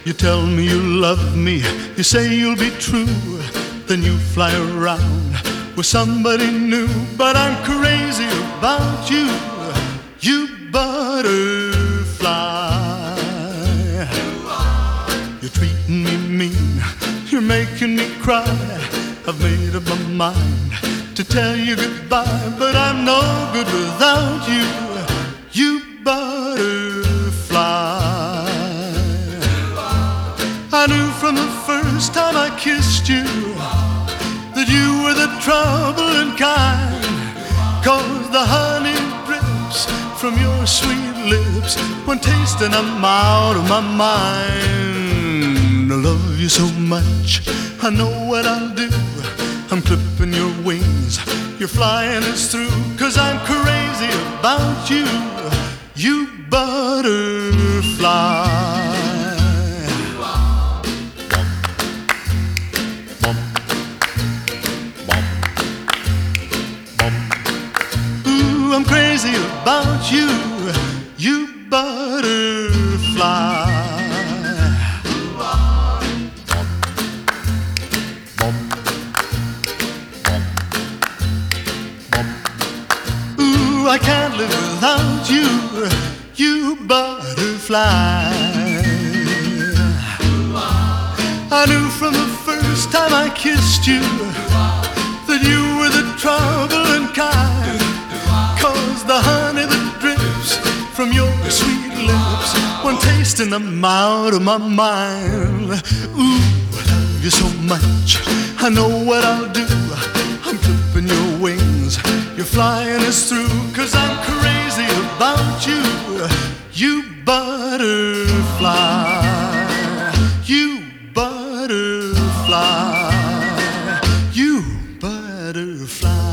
You tell me you love me, you say you'll be true, then you fly around with somebody new. But I'm crazy about you, you butterfly. You're treating me mean, you're making me cry. I've made up my mind to tell you goodbye, but I'm no good without you, you butterfly. I knew from the first time I kissed you that you were the troubling kind, 'cause the honey drips from your sweet lips. When tasting I'm out of my mind. I love you so much, I know what I'll do. I'm clipping your wings, you're flying us through, 'cause I'm crazy about you, you butterfly. I'm crazy about you, you butterfly. Ooh, I can't live without you, you butterfly. I knew from the first time I kissed you that you were the troubling kind, 'cause the honey that drips from your sweet lips, when tasting I'm out of my mind. Ooh, I love you so much, I know what I'll do. I'm clipping your wings, you're flying us through, 'cause I'm crazy about you, you butterfly, you butterfly, you butterfly.